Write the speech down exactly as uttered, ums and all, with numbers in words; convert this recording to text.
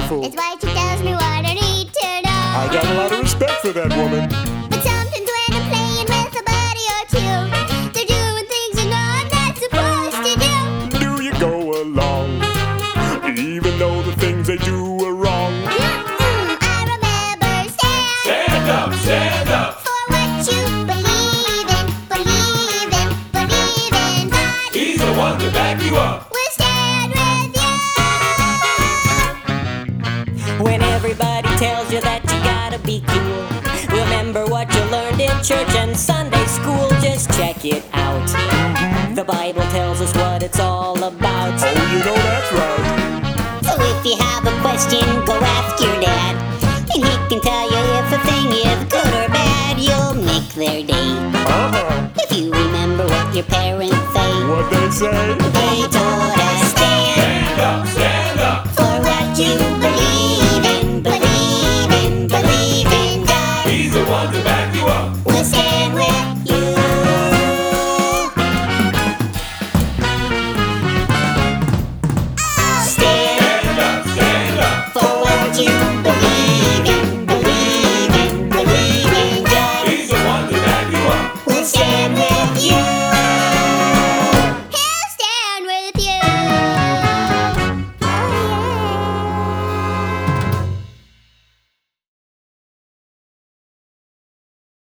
beautiful. That's why she tells me what I need to know. I got a lot of respect for that woman. But sometimes when I'm playing with a buddy or two, they're doing things you know I'm not supposed to do. Do you go along, even though the things they do are wrong? Mm-mm, I remember stand. Stand up, stand up. For what you believe in, believe in, believe in. God He's the one to back you up. will stand with you. When everybody tells you that you gotta be cool, remember what you learned in church and Sunday school. Just check it out. The Bible tells us what it's all about. Oh, you know that's right. So if you have a question, go ask your dad, and he can tell you if a thing is good or bad. You'll make their day Uh-huh. if you remember what your parents say. What they say? They told us stand Stand up, stand up. for what you